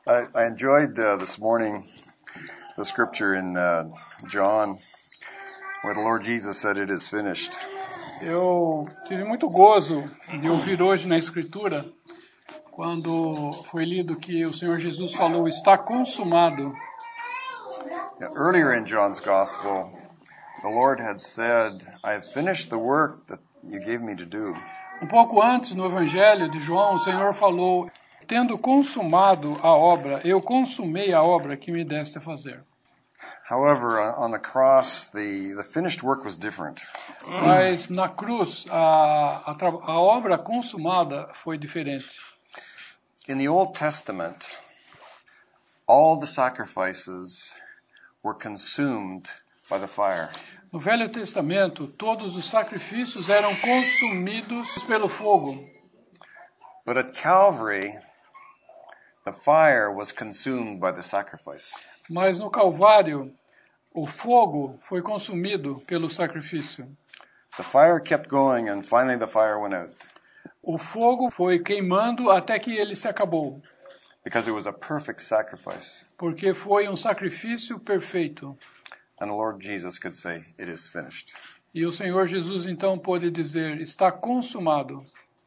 I enjoyed this morning the scripture in John where the Lord Jesus said, "It is finished." Eu tive muito gozo de ouvir hoje na Escritura, quando foi lido que o Senhor Jesus falou, está consumado. Earlier in John's Gospel, the Lord had said, "I have finished the work that you gave me to do." Um pouco antes, no Evangelho de João, o Senhor falou, tendo consumado a obra, eu consumei a obra que me deste a fazer. However, on the cross, the finished work was different. Mas na cruz, a obra consumada foi diferente. In the Old Testament, all the sacrifices were consumed by the fire. No Velho Testamento, todos os sacrifícios eram consumidos pelo fogo. But at Calvary, the fire was consumed by the sacrifice. Mas no Calvário, o fogo foi consumido pelo sacrifício. The fire kept going and finally the fire went out. O fogo foi queimando até que ele se acabou. Because it was a perfect sacrifice. Porque foi um sacrifício perfeito. And the Lord Jesus could say, "It is finished." E o Senhor Jesus então pôde dizer, está consumado.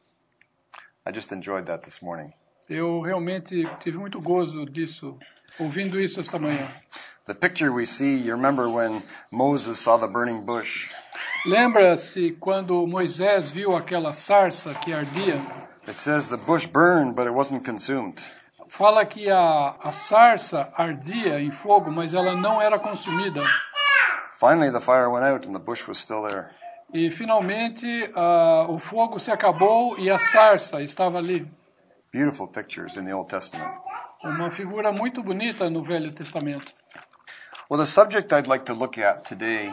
I just enjoyed that this morning. Eu realmente tive muito gozo disso, ouvindo isso esta manhã. The picture we see, you remember when Moses saw the burning bush. Lembra-se quando Moisés viu aquela sarça que ardia? It says the bush burned, but it wasn't consumed. Fala que a sarça ardia em fogo, mas ela não era consumida. Finally, the fire went out and the bush was still there. E finalmente o fogo se acabou e a sarça estava ali. Beautiful pictures in the Old Testament. Uma figura muito bonita no Velho Testamento. Well, the subject I'd like to look at today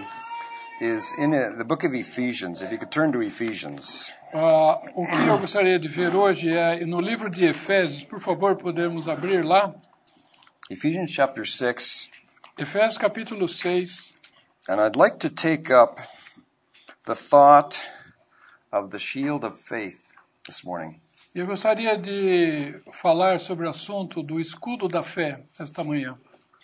is in the book of Ephesians. If you could turn to Ephesians. O que eu gostaria de ver hoje é no livro de Efésios, por favor, podemos abrir lá. Ephesians chapter 6. Efésios capítulo 6. And I'd like to take up the thought of the shield of faith this morning. Eu gostaria de falar sobre o assunto do escudo da fé esta manhã.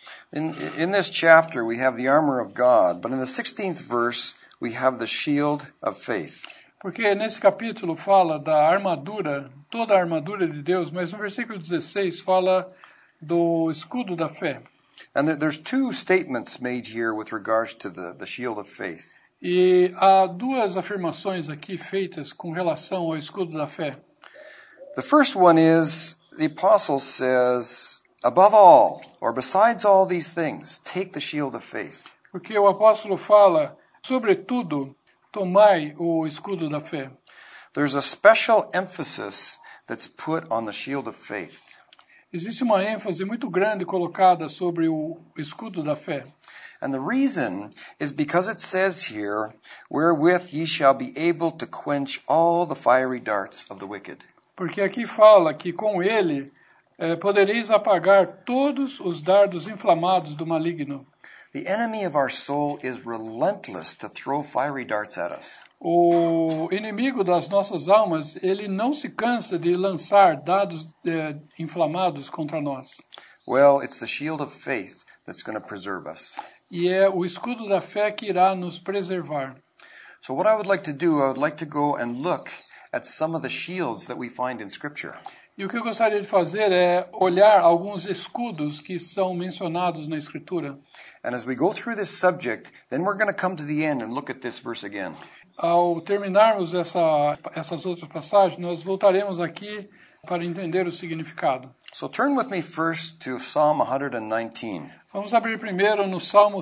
In this chapter we have the armor of God, but in the 16th verse we have the shield of faith. Porque nesse capítulo fala da armadura, toda a armadura de Deus, mas no versículo 16 fala do escudo da fé. And there's two statements made here with regards to the shield of faith. E há duas afirmações aqui feitas com relação ao escudo da fé. The first one is, the apostle says, above all, or besides all these things, take the shield of faith. Porque o apóstolo fala, sobretudo, tomai o escudo da fé. There's a special emphasis that's put on the shield of faith. Existe uma ênfase muito grande colocada sobre o escudo da fé. And the reason is because it says here, wherewith ye shall be able to quench all the fiery darts of the wicked. Porque aqui fala que com ele podereis apagar todos os dardos inflamados do maligno. The enemy of our soul is relentless to throw fiery darts at us. O inimigo das nossas almas, ele não se cansa de lançar dardos inflamados contra nós. Well, it's the shield of faith that's going to preserve us. E é o escudo da fé que irá nos preservar. So what I would like to do, I would like to go and look at some of the shields that we find in Scripture. E o que eu gostaria de fazer é olhar alguns escudos que são mencionados na Escritura. And as we go through this subject, then we're going to come to the end and look at this verse again. Ao terminarmos essas outras passagens, nós voltaremos aqui para entender o significado. So turn with me first to Psalm 119. Vamos abrir primeiro no Salmo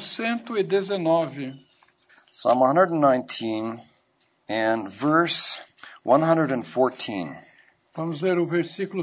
119. Psalm 119 and verse 114. Vamos ver o versículo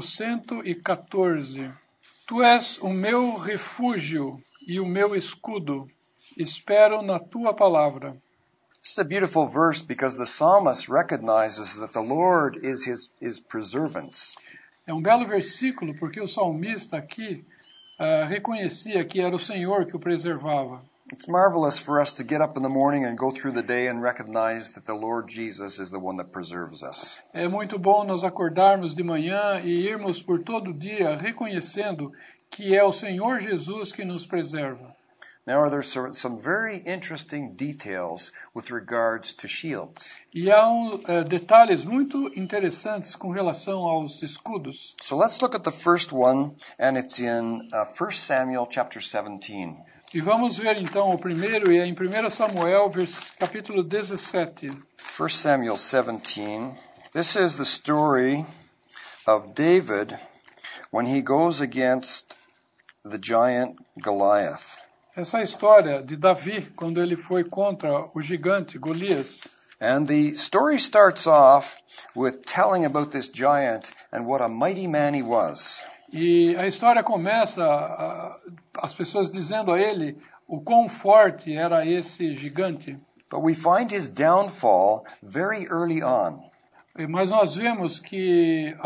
114. Tu és o meu refúgio e o meu escudo. Espero na tua palavra. This is a beautiful verse because the psalmist recognizes that the Lord is his preservance. É um belo versículo porque o salmista aqui reconhecia que era o Senhor que o preservava. It's marvelous for us to get up in the morning and go through the day and recognize that the Lord Jesus is the one that preserves us. É muito bom nós acordarmos de manhã e irmos por todo o dia reconhecendo que é o Senhor Jesus que nos preserva. Now, there's some very interesting details with regards to shields. E há detalhes muito interessantes com relação aos escudos. So let's look at the first one, and it's in 1 Samuel chapter 17. E vamos ver então o primeiro, e é em 1 Samuel, capítulo 17. 1 Samuel 17. This is the story of David when he goes against the giant Goliath. Essa é a história de Davi, quando ele foi contra o gigante Golias. And the story starts off with telling about this giant and what a mighty man he was. E a história começa as pessoas dizendo a ele o quão forte era esse gigante. But we find his downfall very early on. Mas nós vemos que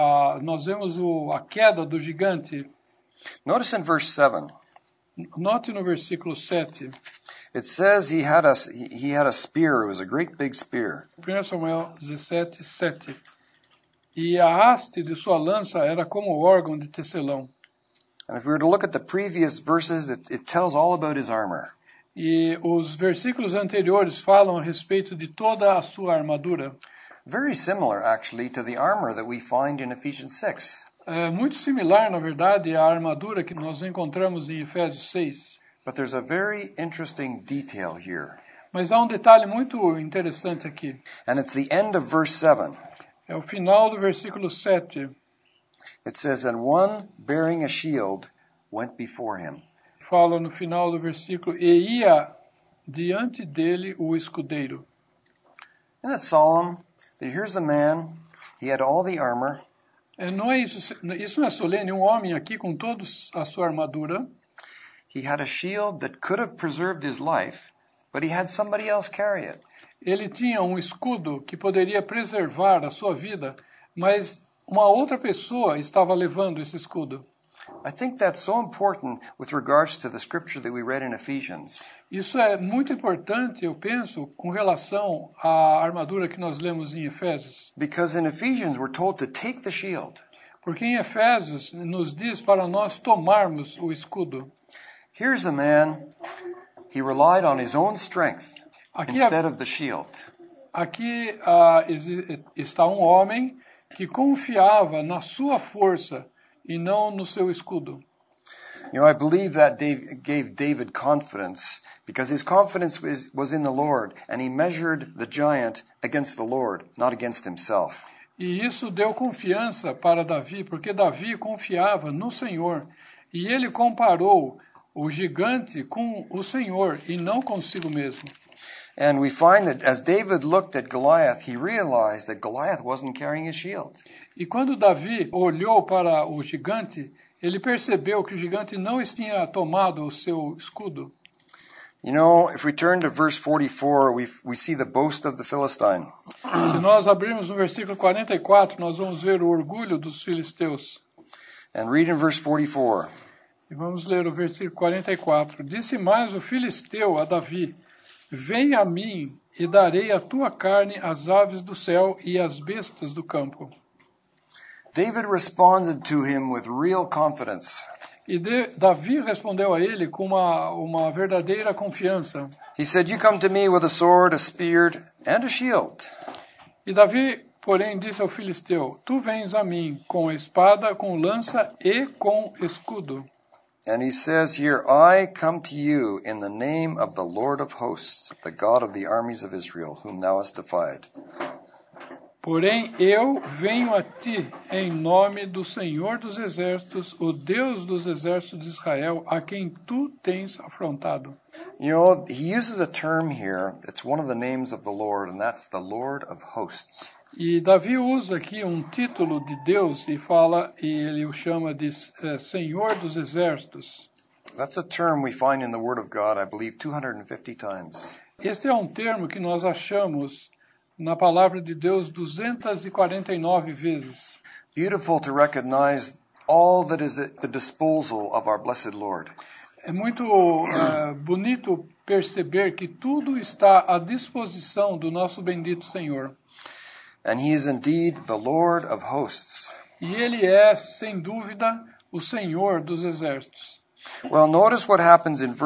a queda do gigante. Notice in verse 7. Note no versículo 7. It says he had a spear. It was a great big spear. 1 Samuel 17, 7. E a haste de sua lança era como o órgão de tecelão. And if we were to look at the previous verses, it tells all about his armor. E os versículos anteriores falam a respeito de toda a sua armadura. Very similar, actually, to the armor that we find in Ephesians 6. É muito similar, na verdade, à armadura que nós encontramos em Efésios 6. But there's a very interesting detail here. Mas há um detalhe muito interessante aqui. And it's the end of verse 7. É o final do versículo 7. It says, and one bearing a shield went before him. Fala no final do versículo, e ia diante dele o escudeiro. Isn't it solemn that here's the man, he had all the armor. Não é isso não é solene, um homem aqui com toda a sua armadura. He had a shield that could have preserved his life, but he had somebody else carry it. Ele tinha um escudo que poderia preservar a sua vida, mas uma outra pessoa estava levando esse escudo. I think that's so important with regards to the scripture that we read in Ephesians. Isso é muito importante, eu penso, com relação à armadura que nós lemos em Efésios. Because in Ephesians we're told to take the shield. Porque em Efésios nos diz para nós tomarmos o escudo. Here's a man, he relied on his own strength instead of the shield. Aqui está um homem que confiava na sua força e não no seu escudo. You know, I believe that gave David confidence because his confidence was in the Lord, and he measured the giant against the Lord, not against himself. E isso deu confiança para Davi, porque Davi confiava no Senhor, e ele comparou o gigante com o Senhor e não consigo mesmo. And we find that as David looked at Goliath, he realized that Goliath wasn't carrying his shield. E quando Davi olhou para o gigante, ele percebeu que o gigante não tinha tomado o seu escudo. You know, if we turn to verse 44, we see the boast of the Philistine. Se nós abrirmos no versículo 44, nós vamos ver o orgulho dos filisteus. And read in verse 44. E vamos ler o versículo 44. Disse mais o filisteu a Davi: Vem a mim e darei a tua carne às aves do céu e às bestas do campo. David responded to him with real confidence. E Davi respondeu a ele com uma verdadeira confiança. He said, "You come to me with a sword, a spear, and a shield." E Davi, porém, disse ao filisteu: Tu vens a mim com espada, com lança e com escudo. And he says here, "I come to you in the name of the Lord of hosts, the God of the armies of Israel, whom thou hast defied." Porém, eu venho a ti em nome do Senhor dos Exércitos, o Deus dos Exércitos de Israel, a quem tu tens afrontado. You know, he uses a term here, it's one of the names of the Lord, and that's the Lord of hosts. E Davi usa aqui um título de Deus e ele o chama de Senhor dos Exércitos. That's a term we find in the Word of God, I believe, 250 times. Este é um termo que nós achamos na palavra de Deus 249 vezes. Beautiful to recognize all that is at the disposal of our blessed Lord. É muito bonito perceber que tudo está à disposição do nosso bendito Senhor. And he is indeed the Lord of hosts. E ele é, sem dúvida, o Senhor dos exércitos. Well, notice what happens in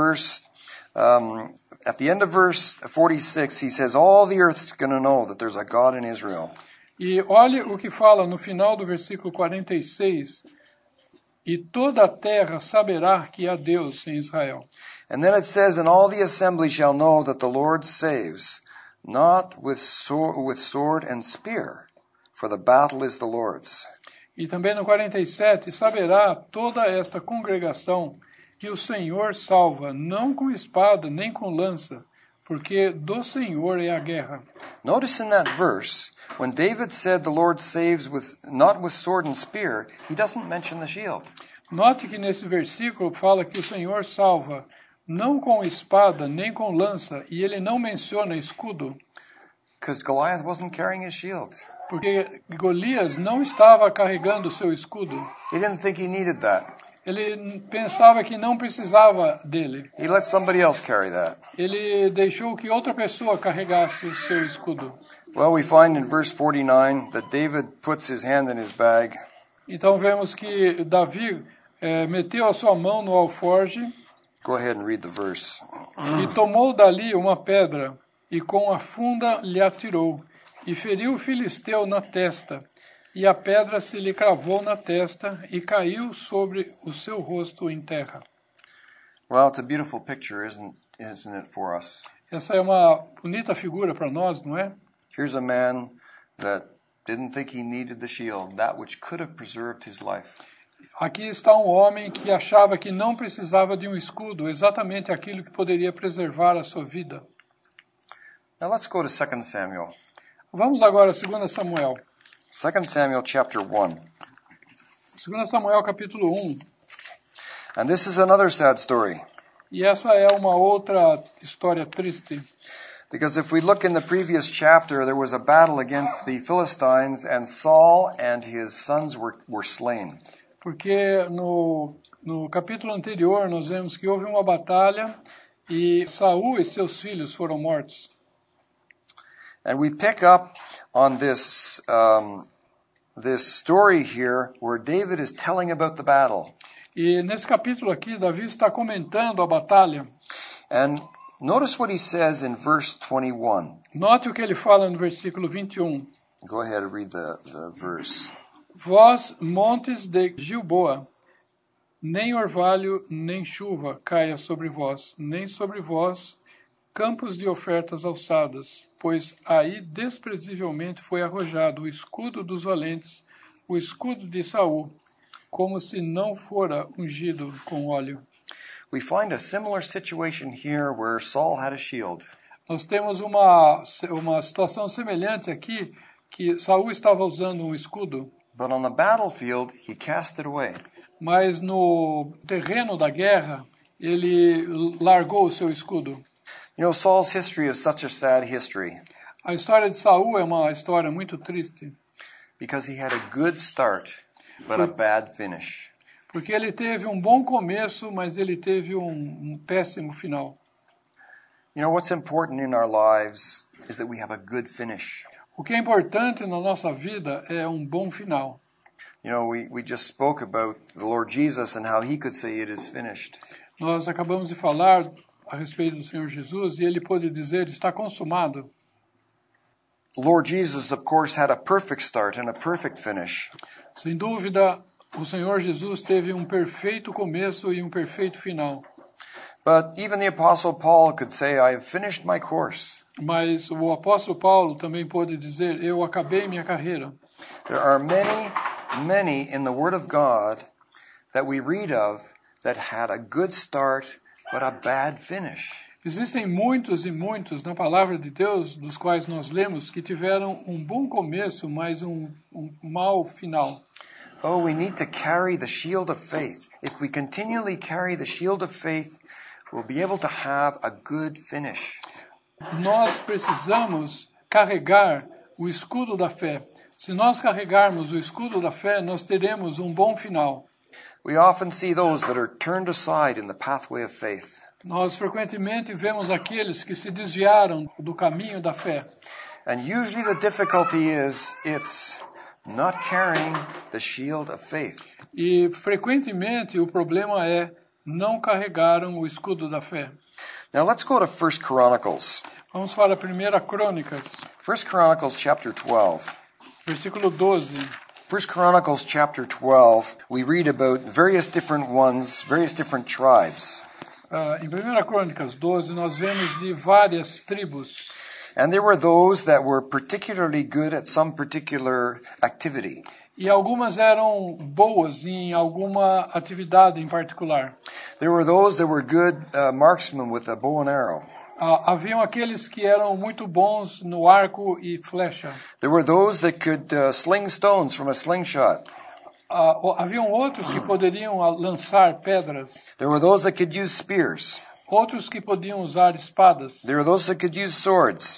at the end of verse 46, he says, all the earth's going to know that there's a God in Israel. E olhe o que fala no final do versículo 46, e toda a terra saberá que há Deus em Israel. And then it says, and all the assembly shall know that the Lord saves, not with sword and spear, for the battle is the Lord's. E também no 47, saberá toda esta congregação que o Senhor salva, não com espada nem com lança, porque do Senhor é a guerra. Notice in that verse, when David said the Lord saves not with sword and spear, he doesn't mention the shield. Note que nesse versículo fala que o Senhor salva, não com espada nem com lança, e ele não menciona escudo. Because Goliath wasn't carrying his shield. Porque Golias não estava carregando o seu escudo. He didn't think he needed that. Ele pensava que não precisava dele. He let somebody else carry that. Ele deixou que outra pessoa carregasse o seu escudo. Well, we find in verse 49 that David puts his hand in his bag. Então vemos que Davi meteu a sua mão no alforge. Go ahead and read the verse. E tomou dali uma pedra e com a funda lhe atirou e feriu o filisteu na testa. E a pedra se lhe cravou na testa e caiu sobre o seu rosto em terra. Well, it's a beautiful picture, isn't it, for us? Essa é uma bonita figura para nós, não é? Here's a man that didn't think he needed the shield, that which could have preserved his life. Aqui está um homem que achava que não precisava de um escudo, exatamente aquilo que poderia preservar a sua vida. Now let's go to 2 Samuel. Vamos agora a 2 Samuel. 2 Samuel chapter 1. 2 Samuel capítulo 1. And this is another sad story. E essa é uma outra história triste. Because if we look in the previous chapter, there was a battle against the Philistines, and Saul and his sons were slain. Porque no capítulo anterior nós vemos que houve uma batalha e Saul e seus filhos foram mortos. And we pick up on this story here where David is telling about the battle. E nesse capítulo aqui, Davi está comentando a batalha. And notice what he says in verse 21. Note o que ele fala no versículo 21. Go ahead and read the verse. Vós, montes de Gilboa, nem orvalho, nem chuva caia sobre vós, nem sobre vós campos de ofertas alçadas, pois aí desprezivelmente foi arrojado o escudo dos valentes, o escudo de Saul, como se não fora ungido com óleo. We find a similar situation here where Saul had a shield. Nós temos uma situação semelhante aqui, que Saul estava usando um escudo, But on the battlefield, he cast it away. mas no terreno da guerra, ele largou o seu escudo. You know, Saul's history is such a sad history A história de Saul é uma história muito triste, because he had a good start, but a bad finish. porque ele teve um bom começo, mas ele teve um péssimo final. You know, what's important in our lives is that we have a good finish. O que é importante na nossa vida é um bom final. You know, we just spoke about the Lord Jesus and how he could say it is finished. Nós acabamos de falar a respeito do Senhor Jesus e ele pôde dizer, está consumado. The Lord Jesus, of course, had a perfect start and a perfect finish. Sem dúvida, o Senhor Jesus teve um perfeito começo e um perfeito final. But even the Apostle Paul could say, I have finished my course. Mas o apóstolo Paulo também pôde dizer, eu acabei minha carreira. There are many in the Word of God that we read of that had a good start but a bad finish. Existem muitos e muitos na palavra de Deus, dos quais nós lemos, que tiveram um bom começo, mas um mau final. Oh, we need to carry the shield of faith. If we continually carry the shield of faith, we'll be able to have a good finish. Nós precisamos carregar o escudo da fé. Se nós carregarmos o escudo da fé, nós teremos um bom final. We often see those that are turned aside in the pathway of faith. Nós frequentemente vemos aqueles que se desviaram do caminho da fé. And usually the difficulty is it's not carrying the shield of faith. E frequentemente o problema é não carregaram o escudo da fé. Now let's go to 1 Chronicles. Vamos para a 1 Crônicas, 1 Chronicles chapter 12. versículo 12. 1 Chronicles chapter 12, we read about various different ones, various different tribes. Em 1 Crônicas 12, nós vemos de várias tribos. And there were those that were particularly good at some particular activity. E algumas eram boas em alguma atividade em particular. There were those that were good marksmen with a bow and arrow. Haviam aqueles que eram muito bons no arco e flecha. There were those that could sling stones from a slingshot. Haviam outros que poderiam lançar pedras. There were those that could use spears. Outros que podiam usar espadas. There were those that could use swords.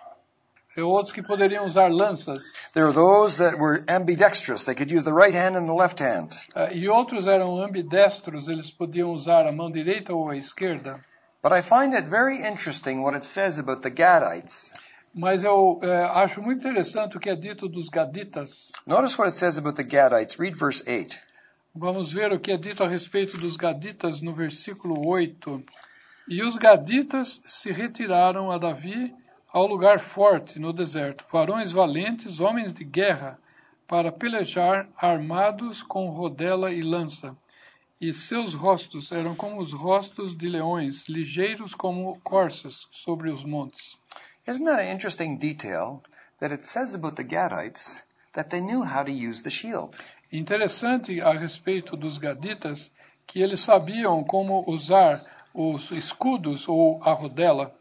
E outros que poderiam usar lanças. There were those that were ambidextrous. They could use the right hand and the left hand. E outros eram ambidestros, eles podiam usar a mão direita ou a esquerda. But I find it very interesting what it says about the Gadites. Mas eu acho muito interessante o que é dito dos gaditas. Notice what it says about the Gadites. Read verse 8. Vamos ver o que é dito a respeito dos gaditas no versículo 8. E os gaditas se retiraram a Davi ao lugar forte no deserto, varões valentes, homens de guerra, para pelejar armados com rodela e lança. E seus rostos eram como os rostos de leões, ligeiros como corças sobre os montes. Isn't that an interesting detail that it says about the Gadites that they knew how to use the shield? Interessante a respeito dos gaditas que eles sabiam como usar os escudos ou a rodela.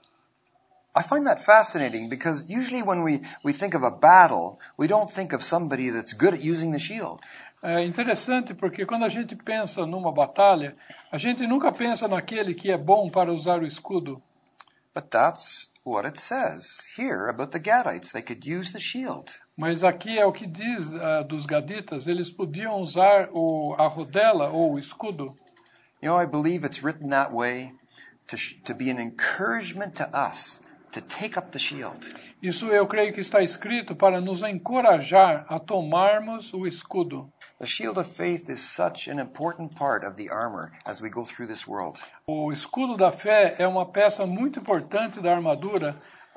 I find that fascinating because usually when we think of a battle, we don't think of somebody that's good at using the shield. É interessante porque quando a gente pensa numa batalha, a gente nunca pensa naquele que é bom para usar o escudo. But that's what it says here about the Gadites. They could use the shield. Mas aqui é o que diz dos gaditas, eles podiam usar a rodela ou o escudo. You know, I believe it's written that way to be an encouragement to us to take up the shield. Isso eu creio que está escrito para nos encorajar a tomarmos o escudo. The shield of faith is such an important part of the armor as we go through this world. O escudo da fé é uma peça muito importante da armadura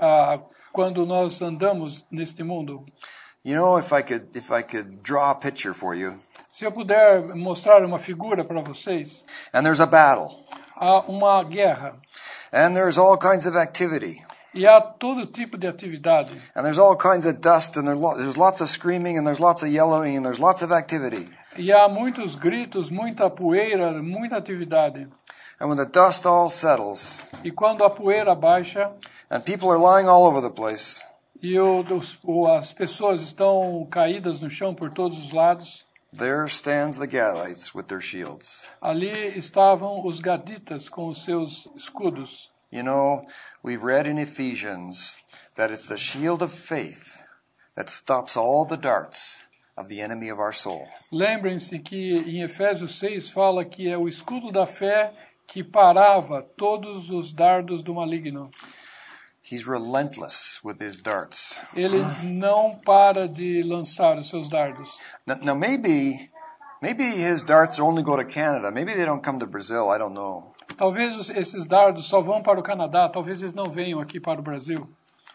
quando nós andamos neste mundo. You know, if I could draw a picture for you. Se eu puder mostrar uma figura para vocês, And there's a battle. há uma guerra And there's all kinds of activity. e há todo tipo de atividade. And there's all kinds of dust, and there's lots of screaming, and there's lots of yelling, and there's lots of activity. E há muitos gritos, muita poeira, muita atividade. And when the dust all settles, E quando a poeira baixa and people are lying all over the place, e as pessoas estão caídas no chão por todos os lados, there stands the Gadites with their shields. ali estavam os gaditas com os seus escudos. You know, we read in Ephesians that it's the shield of faith that stops all the darts of the enemy of our soul. Lembrem-se que em Efésios 6 fala que é o escudo da fé que parava todos os dardos do maligno. He's relentless with his darts. Ele não para de lançar os seus dardos. Now maybe his darts only go to Canada. Maybe they don't come to Brazil. I don't know. Talvez esses dardos só vão para o Canadá, talvez eles não venham aqui para o Brasil.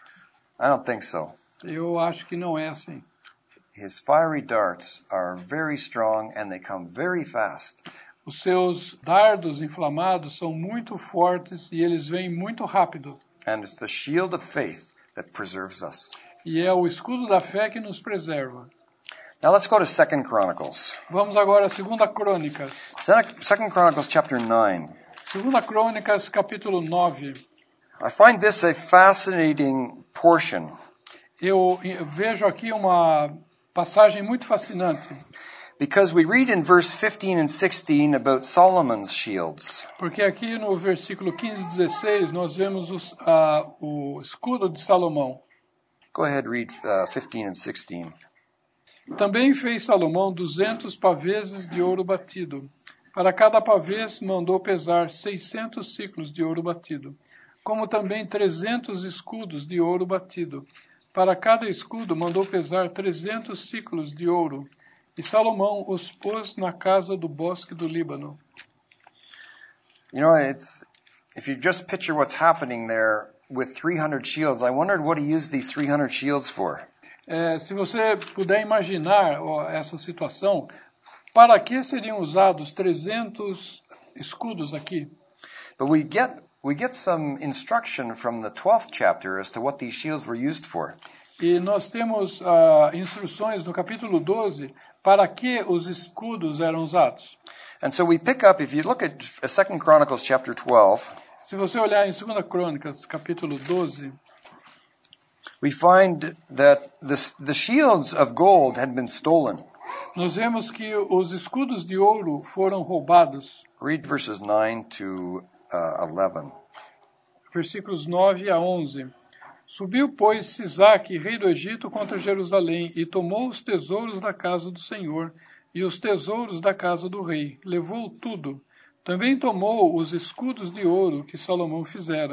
I don't think so. Eu acho que não é assim. His fiery darts are very strong and they come very fast. Os seus dardos inflamados são muito fortes e eles vêm muito rápido. And it's the shield of faith that preserves us. E é o escudo da fé que nos preserva. Now let's go to 2 Chronicles. Vamos agora a 2 Crônicas. 2 Chronicles chapter 9. 2 Crônicas, capítulo 9. I find this a fascinating portion. Eu vejo aqui uma passagem muito fascinante. Because we read in verse 15 and 16 about Solomon's shields. Porque aqui no versículo 15 e 16 nós vemos o escudo de Salomão. Go ahead, read 15 and 16. Também fez Salomão 200 paveses de ouro batido. Para cada pavês mandou pesar 600 siclos de ouro batido, como também 300 escudos de ouro batido. Para cada escudo mandou pesar 300 siclos de ouro, E Salomão os pôs na casa do bosque do Líbano. You know, if you just picture what's happening there with 300 shields, I wondered what he used these 300 shields for. Se você puder imaginar essa situação, para que seriam usados 300 escudos aqui? But we get some instruction from the 12th chapter as to what these shields were used for. E nós temos instruções no capítulo 12 para que os escudos eram usados. And so we pick up, if you look at 2 Chronicles chapter 12, Se você olhar em 2 Crônicas, capítulo 12, we find that the shields of gold had been stolen. nós vemos que os escudos de ouro foram roubados. Read verses 9 to 11. Versículos 9 a 11. Subiu, pois, Sisaque, rei do Egito, contra Jerusalém, e tomou os tesouros da casa do Senhor e os tesouros da casa do rei. Levou tudo. Também tomou os escudos de ouro que Salomão fizera.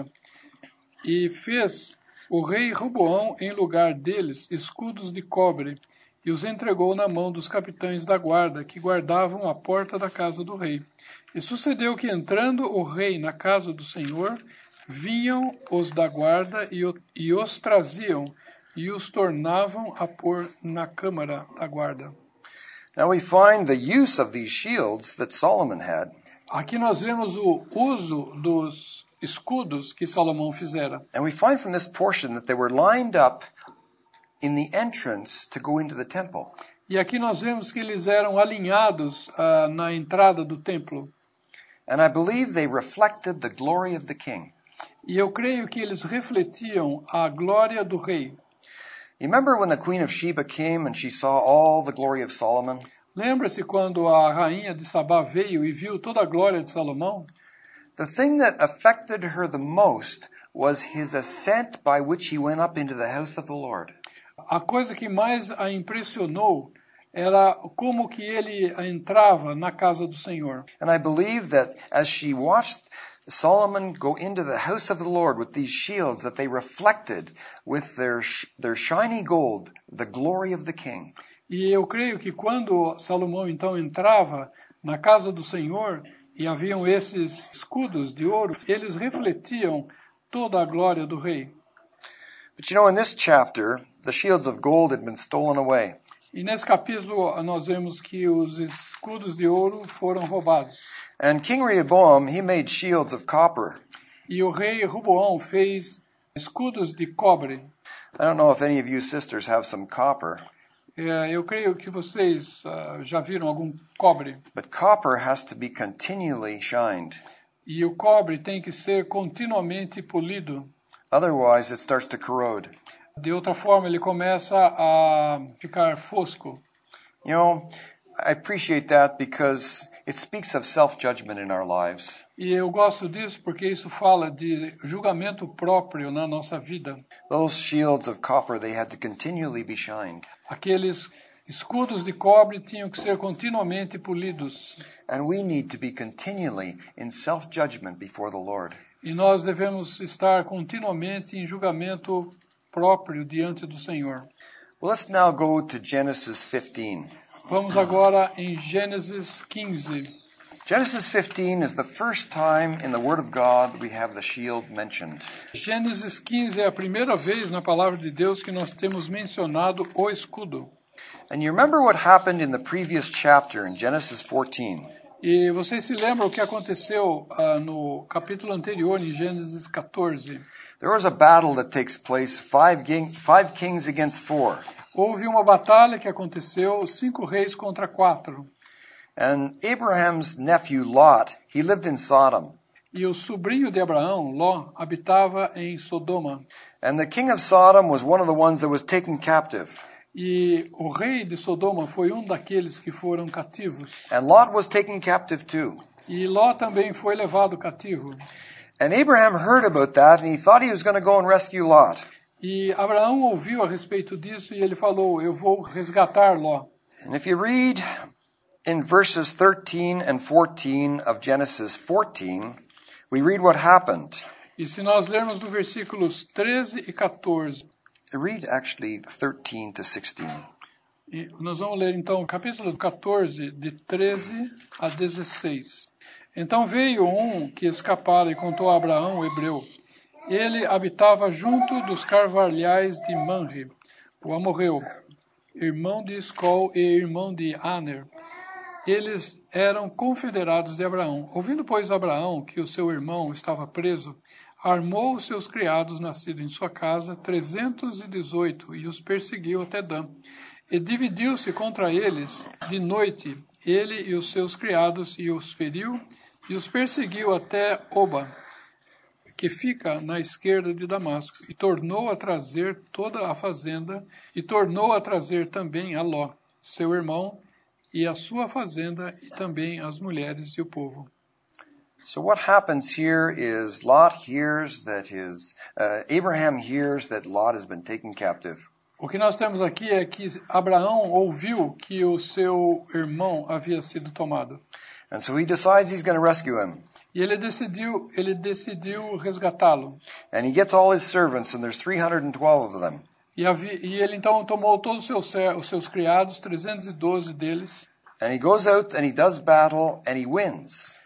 E fez o rei Roboão, em lugar deles, escudos de cobre, e os entregou na mão dos capitães da guarda, que guardavam a porta da casa do rei. E sucedeu que, entrando o rei na casa do Senhor, vinham os da guarda e os traziam, e os tornavam a pôr na câmara da guarda. Now we find the use of these shields that Solomon had. Aqui nós vemos o uso dos escudos que Salomão fizera. And we find from this portion that they were lined up in the entrance to go into the temple. E aqui nós vemos que eles eram alinhados na entrada do templo. And I believe they reflected the glory of the king. E eu creio que eles refletiam a glória do rei. You remember when the Queen of Sheba came and she saw all the glory of Solomon? Lembra-se quando a rainha de Sabá veio e viu toda a glória de Salomão? The thing that affected her the most was his ascent by which he went up into the house of the Lord. A coisa que mais a impressionou era como que ele entrava na casa do Senhor. And I believe that as she watched Solomon go into the house of the Lord with these shields, that they reflected with their shiny gold the glory of the king. E eu creio que quando Salomão então entrava na casa do Senhor e haviam esses escudos de ouro, eles refletiam toda a glória do rei. But you know, in this chapter, the shields of gold had been stolen away. E nesse capítulo nós vemos que os escudos de ouro foram roubados. And King Rehoboam, he made shields of copper. E o rei Roboão fez escudos de cobre. I don't know if any of you sisters have some copper. Eu creio que vocês já viram algum cobre. But copper has to be continually shined. E o cobre tem que ser continuamente polido. Otherwise, it starts to corrode. De outra forma, ele começa a ficar fosco. You know, I appreciate that because it speaks of self-judgment in our lives. E eu gosto disso porque isso fala de julgamento próprio na nossa vida. Those shields of copper, they had to continually be shined. Aqueles escudos de cobre tinham que ser continuamente polidos. And we need to be continually in self-judgment before the Lord. E nós devemos estar continuamente em julgamento próprio diante do Senhor. Well, let's now go to Genesis 15. Vamos agora em Gênesis 15. Genesis 15 is the first time in the Word of God we have the shield mentioned. Gênesis 15 é a primeira vez na palavra de Deus que nós temos mencionado o escudo. And you remember what happened in the previous chapter in Genesis 14. E vocês se lembram o que aconteceu no capítulo anterior, em Gênesis 14? There was a battle that takes place, five kings against 4. Houve uma batalha que aconteceu, 5 reis contra 4. And Abraham's nephew Lot, he lived in Sodom. E o sobrinho de Abraão, Ló, habitava em Sodoma. And the king of Sodom was one of the ones that was taken captive. E o rei de Sodoma foi um daqueles que foram cativos. And Lot was taken captive too. E Ló também foi levado cativo. And Abraham heard about that and he thought he was going to go and rescue Lot. E Abraão ouviu a respeito disso e ele falou, eu vou resgatar Ló. And if you read in verses 13 and 14 of Genesis 14, we read what happened. E se nós lermos do versículos 13 e 14, Read actually 13 to 16. E nós vamos ler então o capítulo 14, de 13 a 16. Então veio um que escapara e contou a Abraão, o hebreu. Ele habitava junto dos carvalhais de Manre, o amorreu, irmão de Escol e irmão de Aner. Eles eram confederados de Abraão. Ouvindo, pois, Abraão que o seu irmão estava preso, armou os seus criados nascidos em sua casa, 318, e os perseguiu até Dan. E dividiu-se contra eles de noite, ele e os seus criados, e os feriu, e os perseguiu até Oba, que fica na esquerda de Damasco, e tornou a trazer toda a fazenda, e tornou a trazer também a Ló, seu irmão, e a sua fazenda, e também as mulheres e o povo. So what happens here is Lot hears that Abraham hears that Lot has been taken captive. O que nós temos aqui é que Abraão ouviu que o seu irmão havia sido tomado. And so he decides he's going to rescue him. E ele decidiu resgatá-lo. And he gets all his servants, and there's 312 of them. E ele então tomou todos os seus criados, 312 deles. And he goes out and he does battle and he wins.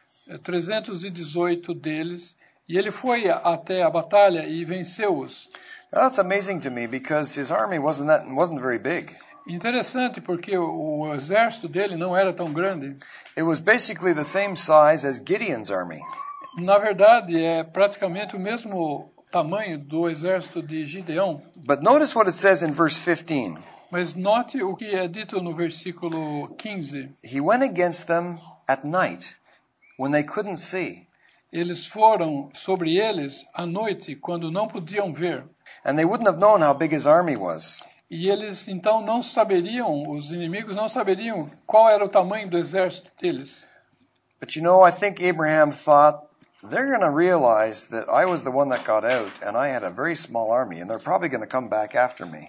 318 deles. E ele foi até a batalha e venceu-os. Now that's amazing to me because his army wasn't very big. Interessante porque o exército dele não era tão grande. It was basically the same size as Gideon's army. Na verdade, é praticamente o mesmo tamanho do exército de Gideão. But notice what it says in verse 15. Mas note o que é dito no versículo 15. He went against them at night when they couldn't see. Eles foram sobre eles à noite quando não podiam ver. And they wouldn't have known how big his army was. E eles então não saberiam, os inimigos não saberiam qual era o tamanho do exército deles. But you know, I think Abraham thought, they're going to realize that I was the one that got out and I had a very small army and they're probably going to come back after me.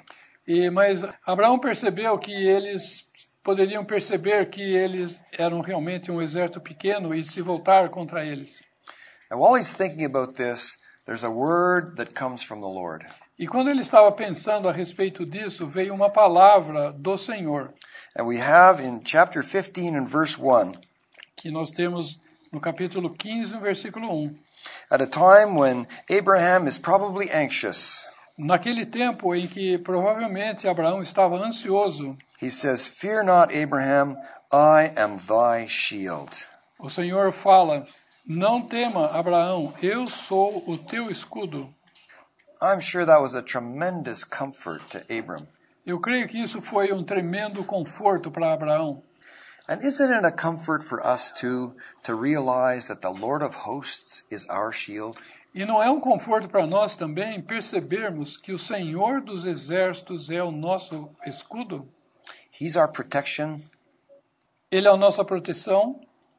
Mas Abraão percebeu que eles poderiam perceber que eles eram realmente um exército pequeno e se voltar contra eles. And while he's thinking about this, there's a word that comes from the Lord. E quando ele estava pensando a respeito disso, veio uma palavra do Senhor. And we have in chapter 15 and verse 1. Que nós temos no capítulo 15, no versículo 1. At a time when Abraham is probably anxious. Naquele tempo em que provavelmente Abraão estava ansioso. He says, "Fear not, Abraham, I am thy shield." O Senhor fala: "Não tema, Abraão, eu sou o teu escudo." I'm sure that was a tremendous comfort to Abram. Eu creio que isso foi um tremendo conforto para Abraão. And isn't it a comfort for us too to realize that the Lord of hosts is our shield? E não é um conforto para nós também percebermos que o Senhor dos exércitos é o nosso escudo? He's our protection. Ele é a nossa proteção.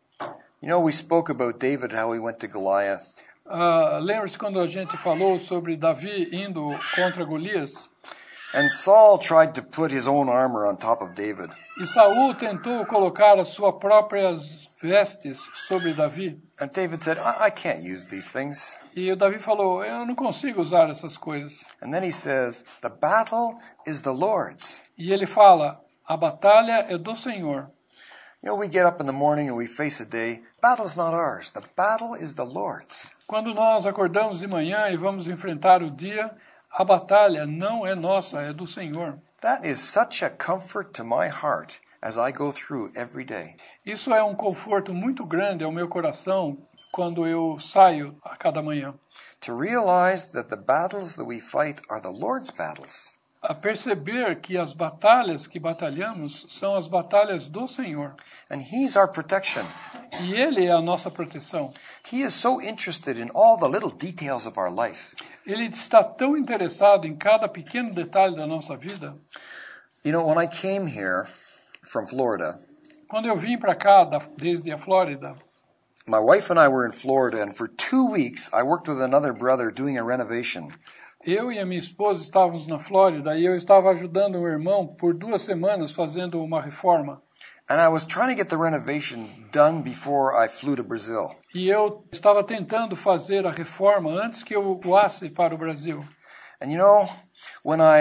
You know, we spoke about David, how he went to Goliath. Lembra-se quando a gente falou sobre Davi indo contra Golias? And Saul tried to put his own armor on top of David. E Saul tentou colocar as suas próprias vestes sobre Davi. And David said, I can't use these things. E o Davi falou, eu não consigo usar essas coisas. And then he says, the battle is the Lord's. E ele fala, a batalha é do Senhor. You know, we get up in the morning and we face a day. Battle's not ours. The battle is the Lord's. Quando nós acordamos de manhã e vamos enfrentar o dia, a batalha não é nossa, é do Senhor. That is such a comfort to my heart as I go through every day. Isso é um conforto muito grande ao meu coração quando eu saio a cada manhã. To realize that the battles that we fight are the Lord's battles. A perceber que as batalhas que batalhamos são as batalhas do Senhor. And He's our protection. E Ele é a nossa proteção. He is so interested in all the little details of our life. Ele está tão interessado em cada pequeno detalhe da nossa vida. You know, when I came here from Florida, quando eu vim para cá desde a Flórida, my wife and I were in Florida, and for 2 weeks I worked with another brother doing a renovation. Eu e a minha esposa estávamos na Flórida e eu estava ajudando um irmão por 2 semanas fazendo uma reforma. And I was trying to get the renovation done before I flew to Brazil. E eu estava tentando fazer a reforma antes que eu voasse para o Brasil. And you know, when I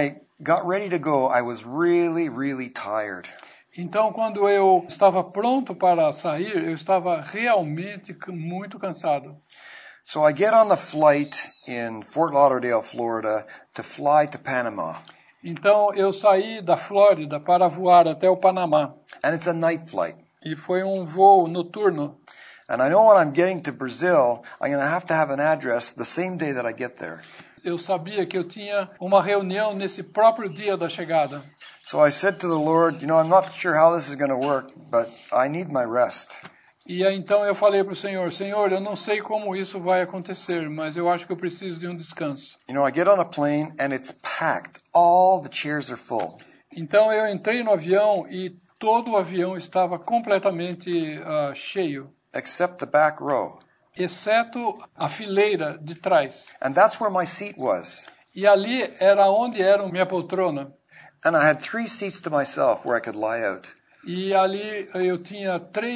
got ready to go, I was really, really tired. Então, quando eu estava pronto para sair, eu estava realmente muito cansado. So I get on the flight in Fort Lauderdale, Florida, to fly to Panama. Então, eu saí da Flórida para voar até o Panamá. And it's a night flight. E foi um voo noturno. And I know when I'm getting to Brazil, I'm going to have an address the same day that I get there. Eu sabia que eu tinha uma reunião nesse próprio dia da chegada. So I said to the Lord, I'm not sure how this is going to work, but I need my rest. E aí, então eu falei para o Senhor, Senhor, eu não sei como isso vai acontecer, mas eu acho que eu preciso de um descanso. I get on a plane and it's packed. All the chairs are full. Então eu entrei no avião e todo o avião estava completamente cheio, Except the back row. exceto a fileira de trás. And that's where my seat was. E ali era onde era minha poltrona. And I had 3 seats to myself where I could lie out. E ali eu tinha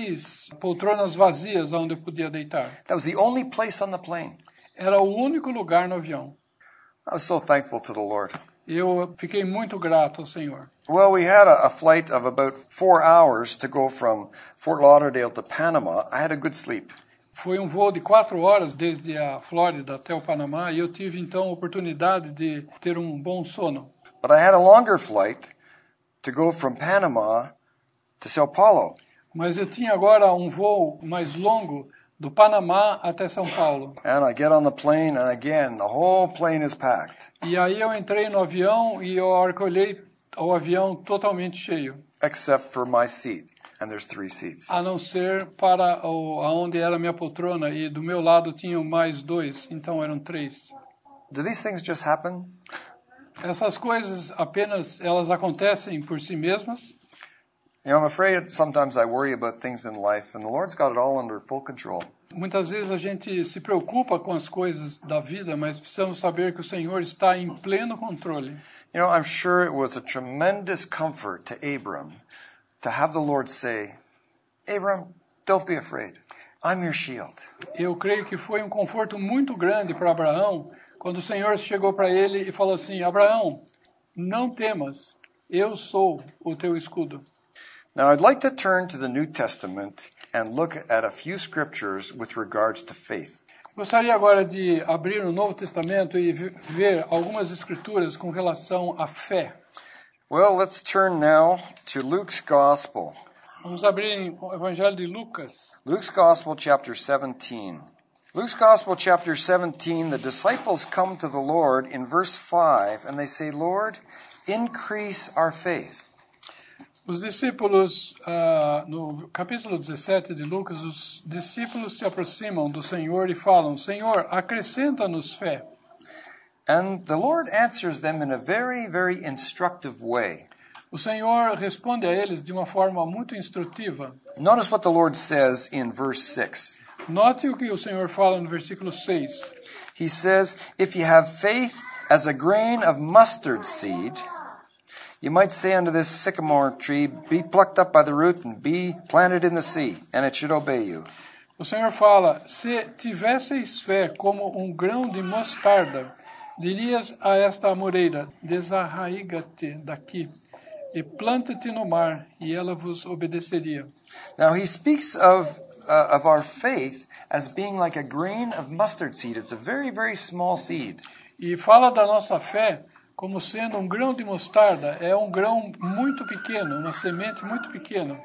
3 poltronas vazias onde eu podia deitar. That was the only place on the plane. Era o único lugar no avião. I was so thankful to the Lord. Eu fiquei muito grato ao Senhor. Well, we had a flight of about 4 hours to go from Fort Lauderdale to Panama. I had a good sleep. Foi um voo de 4 horas desde a Flórida até o Panamá e eu tive então a oportunidade de ter um bom sono. But I had a longer flight to go from Panama to Sao Paulo. Mas eu tinha agora um voo mais longo do Panamá até São Paulo. And I get on the plane and again, the whole plane is packed. E aí eu entrei no avião e eu olhei o avião totalmente cheio. Except for my seat. And there's 3 seats. A não ser para aonde era a minha poltrona e do meu lado tinham mais 2, então eram 3. Do these things just happen? Essas coisas apenas elas acontecem por si mesmas. I'm afraid sometimes I worry about things in life and the Lord's got it all under full control. Muitas vezes a gente se preocupa com as coisas da vida, mas precisamos saber que o Senhor está em pleno controle. I'm sure it was a tremendous comfort to Abram to have the Lord say, Abram, don't be afraid. I'm your shield. Eu creio que foi um conforto muito grande para Abraão quando o Senhor chegou para ele e falou assim, Abraão, não temas, eu sou o teu escudo. Now I'd like to turn to the New Testament and look at a few scriptures with regards to faith. Gostaria agora de abrir o Novo Testamento e ver algumas escrituras com relação à fé. Well, let's turn now to Luke's Gospel. Vamos abrir o Evangelho de Lucas. Luke's Gospel, chapter 17. Luke's Gospel, chapter 17, the disciples come to the Lord in verse 5, and they say, Lord, increase our faith. Os discípulos, no capítulo 17 de Lucas, os discípulos se aproximam do Senhor e falam, Senhor, acrescenta-nos fé. And the Lord answers them in a very, very instructive way. O Senhor responde a eles de uma forma muito instrutiva. Notice what the Lord says in verse 6. Note o que o Senhor fala no versículo 6. He says, if you have faith as a grain of mustard seed, you might say unto this sycamore tree, be plucked up by the root and be planted in the sea, and it should obey you. O Senhor fala, se tivesseis fé como um grão de mostarda, dirias a esta amoreira, desarraiga-te daqui, e planta-te no mar, e ela vos obedeceria. Now he speaks of our faith as being like a grain of mustard seed. It's a very, very small seed. E fala da nossa fé como sendo um grão de mostarda, é um grão muito pequeno, uma semente muito pequena.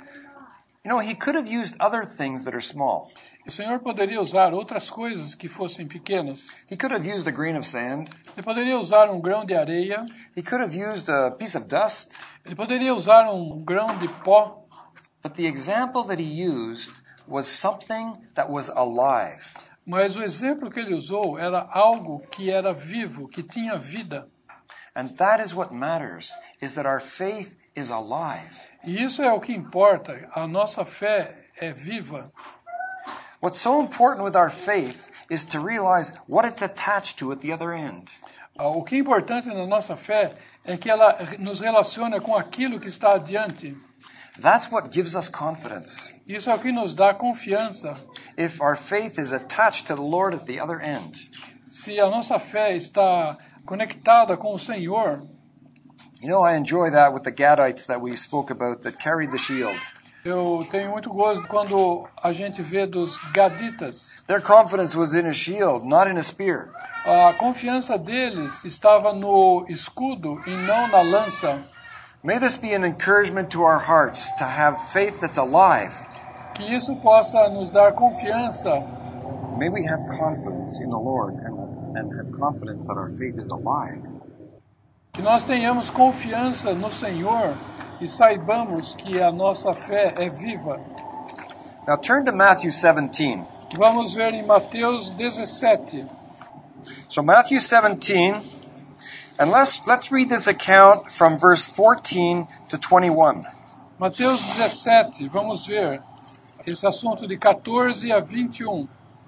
He could have used other things that are small. O Senhor poderia usar outras coisas que fossem pequenas. He could have used a grain of sand. Ele poderia usar um grão de areia. He could have used a piece of dust. Ele poderia usar um grão de pó. But the example that he used was something that was alive. Mas o exemplo que ele usou era algo que era vivo, que tinha vida. And that is what matters, is that our faith is alive. E isso é o que importa. A nossa fé é viva. What's so important with our faith is to realize what it's attached to at the other end. O que é importante na nossa fé é que ela nos relaciona com aquilo que está adiante. That's what gives us confidence. Isso é o que nos dá confiança. If our faith is attached to the Lord at the other end. Se a nossa fé está conectada com o Senhor. You know, I enjoy that with the Gadites that we spoke about that carried the shield. Eu tenho muito gosto quando a gente vê dos gaditas. Their confidence was in a shield, not in a spear. A confiança deles estava no escudo e não na lança. May this be an encouragement to our hearts to have faith that's alive. Que isso possa nos dar confiança. May we have confidence in the Lord and have confidence that our faith is alive. Que nós tenhamos confiança no Senhor e saibamos que a nossa fé é viva. Now turn to Matthew 17. Vamos ver em Mateus 17. So Matthew 17, and let's read this account from verse 14 to 21. Mateus 17, vamos ver esse assunto de 14 a 21.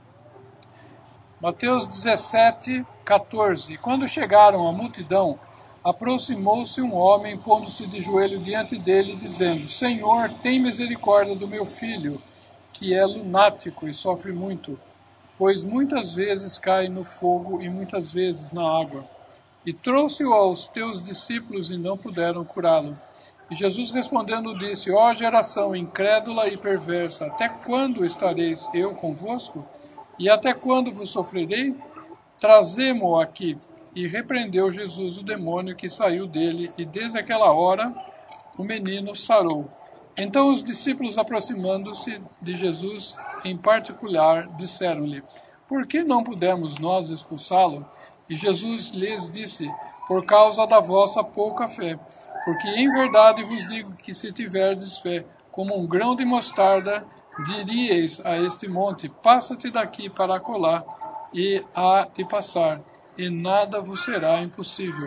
Mateus 17, 14. Quando chegaram à multidão, aproximou-se um homem, pondo-se de joelho diante dele, dizendo: Senhor, tem misericórdia do meu filho, que é lunático e sofre muito, pois muitas vezes cai no fogo e muitas vezes na água. E trouxe-o aos teus discípulos e não puderam curá-lo. E Jesus respondendo disse: Ó geração incrédula e perversa, até quando estareis eu convosco? E até quando vos sofrerei? Trazemo-o aqui. E repreendeu Jesus o demônio que saiu dele, e desde aquela hora o menino sarou. Então os discípulos, aproximando-se de Jesus em particular, disseram-lhe: Por que não pudemos nós expulsá-lo? E Jesus lhes disse: Por causa da vossa pouca fé. Porque em verdade vos digo que se tiverdes fé, como um grão de mostarda, diríeis a este monte: Passa-te daqui para acolá, e há de passar, e nada vos será impossível.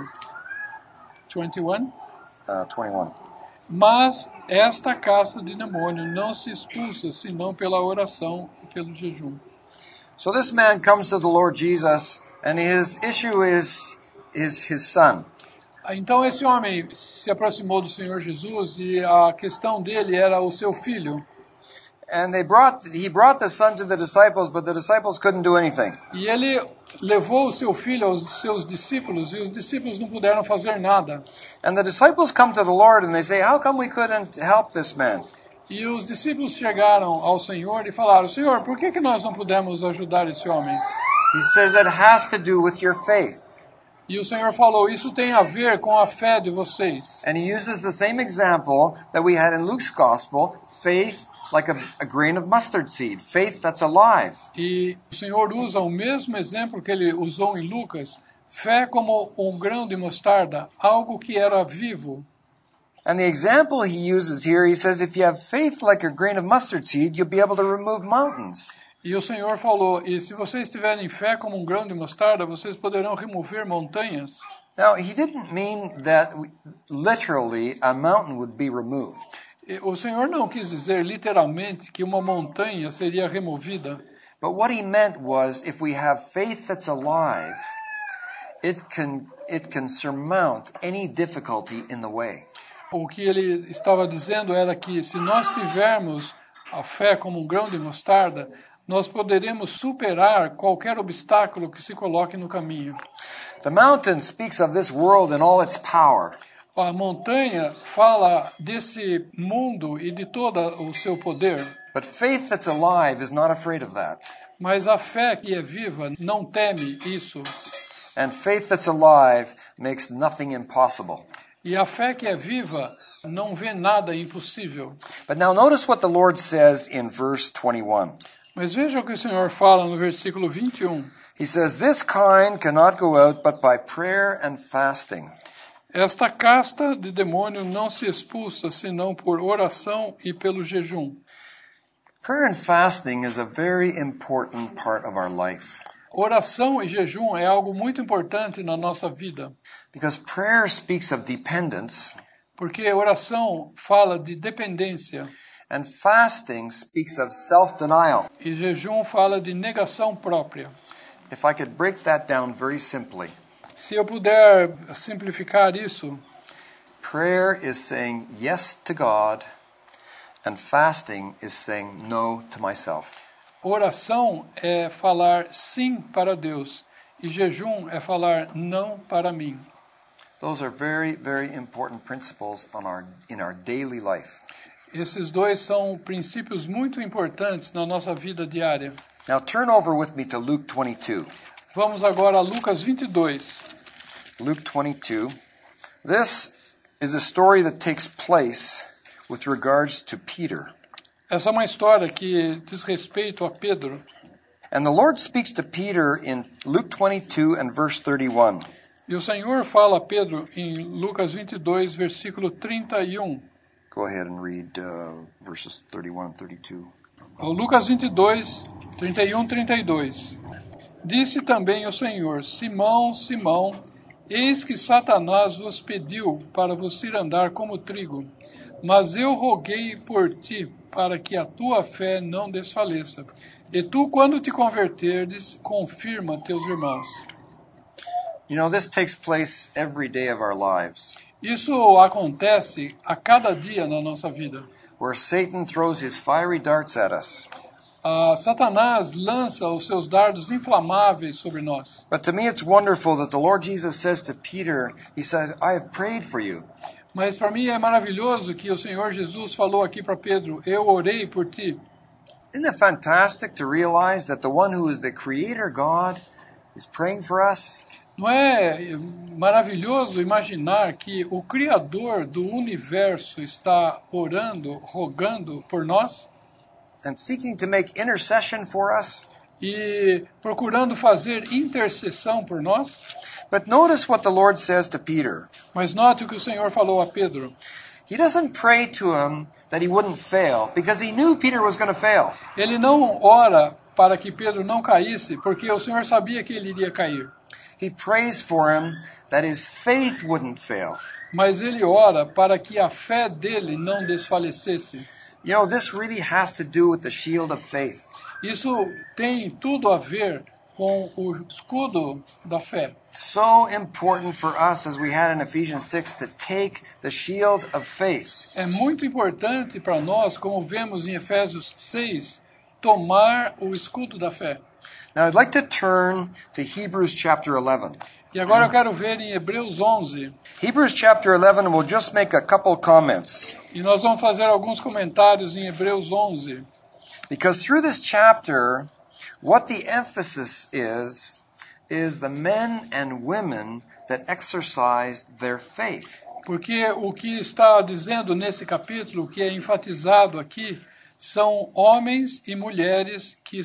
21. 21. Mas esta casta de demônio não se expulsa, senão pela oração e pelo jejum. So this man comes to the Lord Jesus, and his issue is his son. Então esse homem se aproximou do Senhor Jesus e a questão dele era o seu filho. And he brought the son to the disciples, but the disciples couldn't do anything. E ele levou o seu filho aos seus discípulos e os discípulos não puderam fazer nada. And the disciples come to the Lord and they say, how come we couldn't help this man? E os discípulos chegaram ao Senhor e falaram: Senhor, por que nós não pudemos ajudar esse homem? He says it has to do with your faith. E o Senhor falou: isso tem a ver com a fé de vocês. And he uses the same example that we had in Luke's gospel, faith like a grain of mustard seed, faith that's alive. E o Senhor usa o mesmo exemplo que ele usou em Lucas, fé como um grão de mostarda, algo que era vivo. And the example he uses here, he says, if you have faith like a grain of mustard seed, you'll be able to remove mountains. E o Senhor falou: e se vocês tiverem fé como um grão de mostarda, vocês poderão remover montanhas. Now, he didn't mean that literally a mountain would be removed. O Senhor não quis dizer literalmente que uma montanha seria removida. But what he meant was, if we have faith that's alive, it can surmount any difficulty in the way. O que ele estava dizendo era que se nós tivermos a fé como um grão de mostarda, nós poderemos superar qualquer obstáculo que se coloque no caminho. The mountain speaks of this world and all its power. A montanha fala desse mundo e de todo o seu poder. But faith that's alive is not afraid of that. Mas a fé que é viva não teme isso. And faith that's alive makes nothing impossible. E a fé que é viva não vê nada impossível. But now notice what the Lord says in verse 21. Mas veja o que o Senhor fala no versículo 21. He says, this kind cannot go out but by prayer and fasting. Esta casta de demônio não se expulsa senão por oração e pelo jejum. Prayer and fasting is a very important part of our life. Oração e jejum é algo muito importante na nossa vida. Because prayer speaks of dependence. Porque oração fala de dependência. And fasting speaks of self-denial. E jejum fala de negação própria. If I could break that down very simply. Se eu puder simplificar isso, prayer is saying yes to God, and fasting is saying no to myself. Oração é falar sim para Deus, e jejum é falar não para mim. Those are very, very important principles in our daily life. Esses dois são princípios muito importantes na nossa vida diária. Now turn over with me to Luke 22. Vamos agora a Lucas 22. Luke 22. This is a story that takes place with regards to Peter. Essa é uma história que diz respeito a Pedro. And the Lord speaks to Peter in Luke 22 and verse 31. E o Senhor fala a Pedro em Lucas 22, versículo 31. Go ahead and read verses 31 and 32. Lucas 22, 31, 32. Disse também o Senhor: Simão, Simão, eis que Satanás vos pediu para vos ir andar como trigo, mas eu roguei por ti, para que a tua fé não desfaleça. E tu, quando te converterdes, confirma teus irmãos. You know, this takes place every day of our lives, Isso acontece a cada dia na nossa vida. where Satan throws his fiery darts at us. Satanás lança os seus dardos inflamáveis sobre nós. But to me it's wonderful that the Lord Jesus says to Peter, he says, I have prayed for you. Mas para mim é maravilhoso que o Senhor Jesus falou aqui para Pedro: eu orei por ti. Isn't it fantastic to realize that the one who is the creator God is praying for us? Não é maravilhoso imaginar que o Criador do universo está orando, rogando por nós And seeking to make intercession for us? e procurando fazer intercessão por nós? But notice what the Lord says to Peter. Mas note o que o Senhor falou a Pedro. He doesn't pray to him that he wouldn't fail, because he knew Peter was going to fail. Ele não ora para que Pedro não caísse, porque o Senhor sabia que ele iria cair. He prays for him that his faith wouldn't fail. Mas ele ora para que a fé dele não desfalecesse. You know, this really has to do with the shield of faith. Isso tem tudo a ver com o escudo da fé. So important for us, as we had in Ephesians 6, to take the shield of faith. É muito importante para nós, como vemos em Efésios 6, tomar o escudo da fé. Now, I'd like to turn to Hebrews chapter 11. E agora eu quero ver em Hebreus 11, Hebrews chapter 11, we'll just make a couple comments. e nós vamos fazer alguns comentários em Hebreus 11. Because through this chapter, what the emphasis is the men and women that exercised their faith. Porque o que está dizendo nesse capítulo, o que é enfatizado aqui, são homens e mulheres que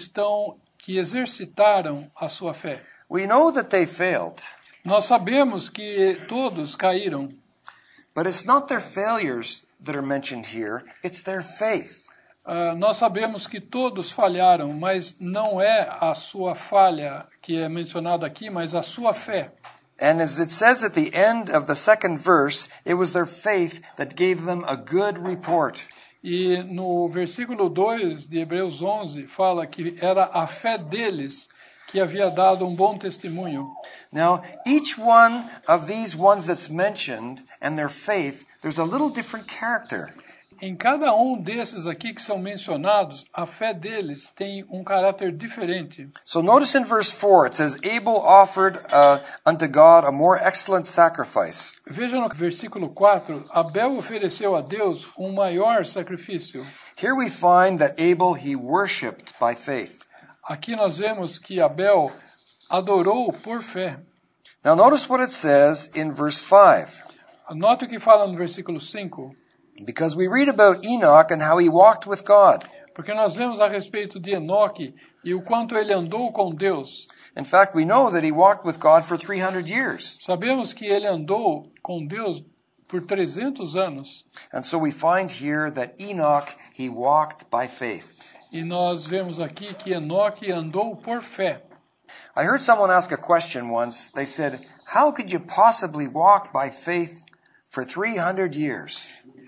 exercitaram a sua fé. We know that they failed, Nós sabemos que todos caíram, but it's not their failures that are mentioned here, it's their faith. nós sabemos que todos falharam, mas não é a sua falha que é mencionada aqui, mas a sua fé. And as it says at the end of the second verse, it was their faith that gave them a good report. E no versículo 2 de Hebreus 11 fala que era a fé deles que havia dado um bom testemunho. Now, each one of these ones that's mentioned and their faith, there's a little different character. Em cada desses aqui que são mencionados, a fé deles tem um caráter diferente. So notice in verse 4, it says, Abel offered unto God a more excellent sacrifice. Veja no versículo 4, Abel ofereceu a Deus um maior sacrifício. Here we find that Abel, he worshipped by faith. Aqui nós vemos que Abel adorou por fé. Now notice what it says in verse 5. Note o que fala no versículo 5. Because we read about Enoch and how he walked with God. Porque nós lemos a respeito de Enoque e o quanto ele andou com Deus. In fact, we know that he walked with God for 300 years. Sabemos que ele andou com Deus por 300 anos. And so we find here that Enoch, he walked by faith. E nós vemos aqui que Enoque andou por fé. I heard someone ask a question once. They said, how could you possibly walk by faith for 300 years?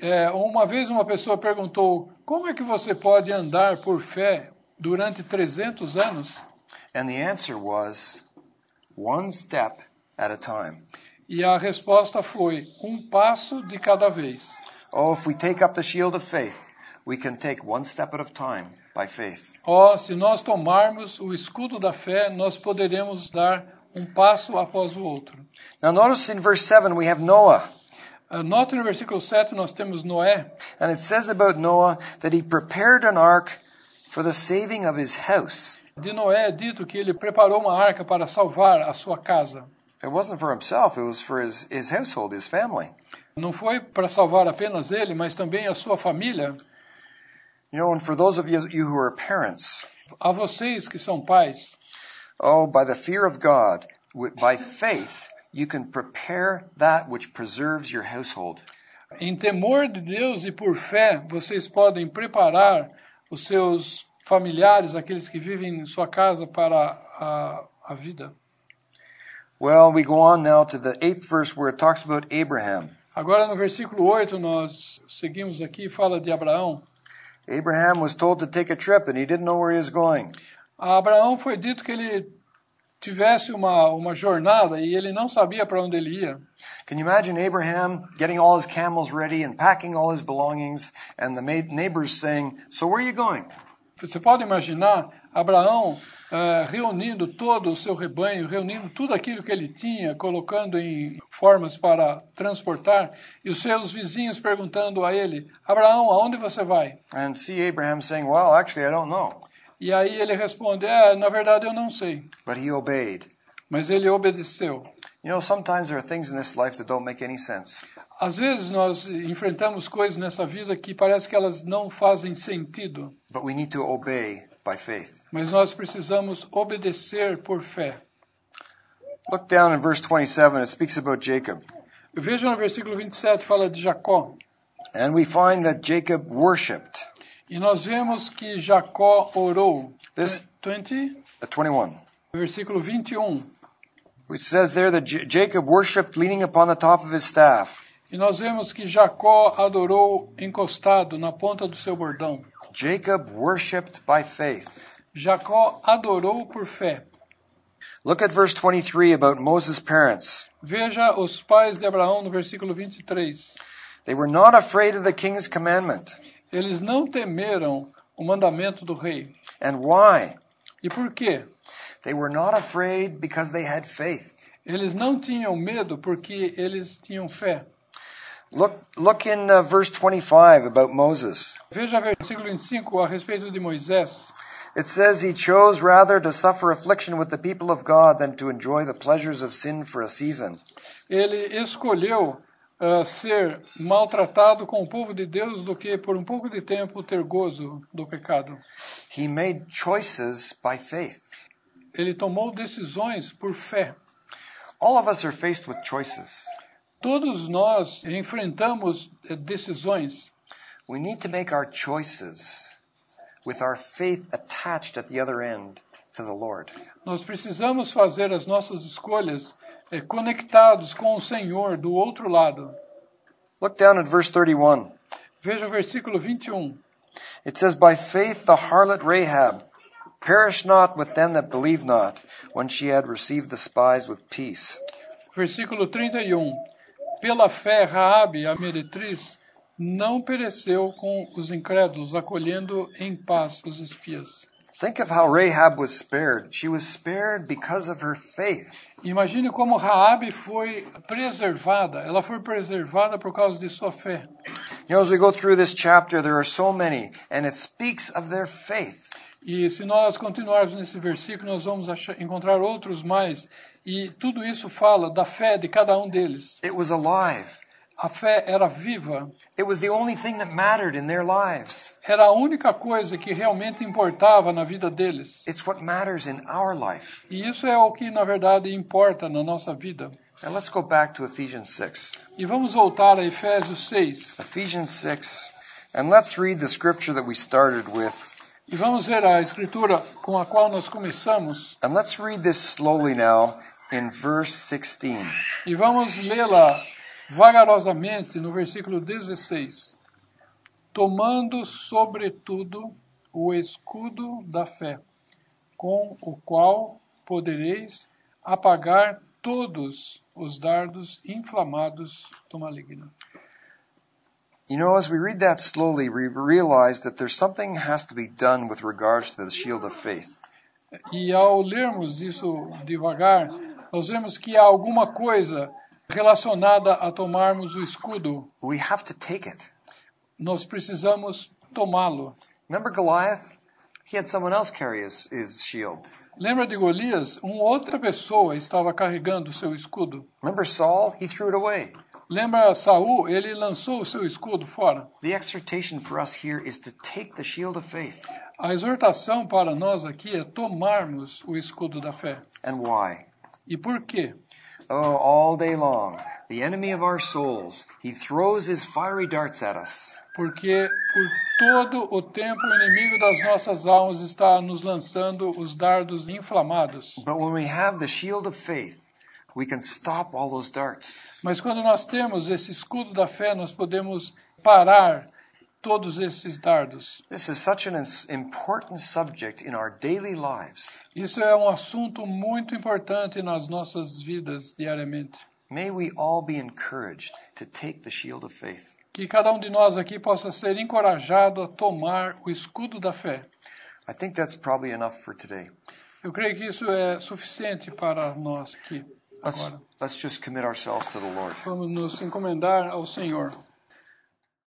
Uma vez uma pessoa perguntou, como é que você pode andar por fé durante 300 anos? And the answer was, one step at a time. E a resposta foi, um passo de cada vez. Oh, if we take up the shield of faith, we can take one step at a time by faith. Se nós tomarmos o escudo da fé, nós poderemos dar passo após o outro. Now notice in verse 7 we have Noah. Nota no versículo 7 nós temos Noé. And it says about Noah that he prepared an ark for the saving of his house. De Noé é dito que ele preparou uma arca para salvar a sua casa. It wasn't for himself, it was for his household, his family. Não foi para salvar apenas ele, mas também a sua família. You know, and for those of you who are parents, A vocês que são pais, oh, by the fear of God, by faith, you can prepare that which preserves your household. em temor de Deus e por fé, vocês podem preparar os seus familiares, aqueles que vivem em sua casa, para a vida. Well, we go on now to the 8th verse where it talks about Abraham. Agora no versículo 8 nós seguimos aqui, fala de Abraão. Abraham was told to take a trip and he didn't know where he was going. A Abraão foi dito que ele tivesse uma jornada e ele não sabia para onde ele ia. Can you imagine Abraham getting all his camels ready and packing all his belongings and the neighbors saying, "So where are you going?" Você pode imaginar Abraão reunindo todo o seu rebanho, reunindo tudo aquilo que ele tinha, colocando em formas para transportar, e os seus vizinhos perguntando a ele, Abraão, aonde você vai? And see Abraham saying, "Well, actually I don't know." E aí ele responde, na verdade eu não sei. But he obeyed. Mas ele obedeceu. You know, sometimes there are things in this life that don't make any sense. Às vezes nós enfrentamos coisas nessa vida que parece que elas não fazem sentido. But we need to obey by faith. Mas nós precisamos obedecer por fé. Look down in verse 27, it speaks about Jacob. Veja no versículo 27, fala de Jacó. And we find that Jacob worshipped. E nós vemos que Jacó orou. This 20, 21. versículo 21. It says there that Jacob worshipped leaning upon the top of his staff. E nós vemos que Jacó adorou encostado na ponta do seu bordão. Jacob worshipped by faith. Jacó adorou por fé. Look at verse 23 about Moses' parents. Veja os pais de Abraão no versículo 23. They were not afraid of the king's commandment. Eles não temeram o mandamento do rei. And why? E por quê? They were not afraid because they had faith. Eles não tinham medo porque eles tinham fé. Look in verse 25 about Moses. Veja versículo 25 a respeito de Moisés. It says he chose rather to suffer affliction with the people of God than to enjoy the pleasures of sin for a season. Ele escolheu ser maltratado com o povo de Deus do que por um pouco de tempo ter gozo do pecado. He made choices by faith. Ele tomou decisões por fé. All of us are faced with choices. Todos nós enfrentamos decisões. We need to make our choices with our faith attached at the other end to the Lord. Nós precisamos fazer as nossas escolhas conectados com o Senhor do outro lado. Look down at verse 31. Veja o versículo 21. It says, "By faith the harlot Rahab perished not with them that believe not, when she had received the spies with peace." Versículo 31. Pela fé, Raabe, a meretriz, não pereceu com os incrédulos, acolhendo em paz os espias. Think of how Rahab was spared. She was spared because of her faith. Imagine como Raabe foi preservada. Ela foi preservada por causa de sua fé. You know, as we go through this chapter, there are so many, and it speaks of their faith. E se nós continuarmos nesse versículo, nós vamos encontrar outros mais. E tudo isso fala da fé de cada um deles. It was alive. A fé era viva. It was the only thing that mattered in their lives. Era a única coisa que realmente importava na vida deles. It's what matters in our life. E isso é o que, na verdade, importa na nossa vida. Now let's go back to Ephesians 6. E vamos voltar a Efésios 6. Ephesians 6. And let's read the scripture that we started with. E vamos ver a escritura com a qual nós começamos. And let's read this slowly now in verse 16. E vamos lê-la vagarosamente no versículo 16. Tomando, sobretudo, o escudo da fé, com o qual podereis apagar todos os dardos inflamados do maligno. You know, as we read that slowly, we realize that there's something has to be done with regards to the shield of faith. E ao lermos isso devagar, nós vemos que há alguma coisa relacionada a tomarmos o escudo. We have to take it. Nós precisamos tomá-lo. Remember Goliath? He had someone else carry his shield. Lembra de Golias? Uma outra pessoa estava carregando o seu escudo. Remember Saul? He threw it away. Lembra Saul? Ele lançou o seu escudo fora. The exhortation for us here is to take the shield of faith. A exortação para nós aqui é tomarmos o escudo da fé. And why? E por quê? Oh, all day long, the enemy of our souls, he throws his fiery darts at us. Porque por todo o tempo o inimigo das nossas almas está nos lançando os dardos inflamados. But when we have the shield of faith, we can stop all those darts. Mas quando nós temos esse escudo da fé, nós podemos parar todos esses dardos. This is such an important subject in our daily lives. Isso é um assunto muito importante nas nossas vidas diariamente. May we all be encouraged to take the shield of faith. Que cada um de nós aqui possa ser encorajado a tomar o escudo da fé. I think that's probably enough for today. Eu creio que isso é suficiente para nós aqui agora. Let's just commit ourselves to the Lord. Vamos nos encomendar ao Senhor.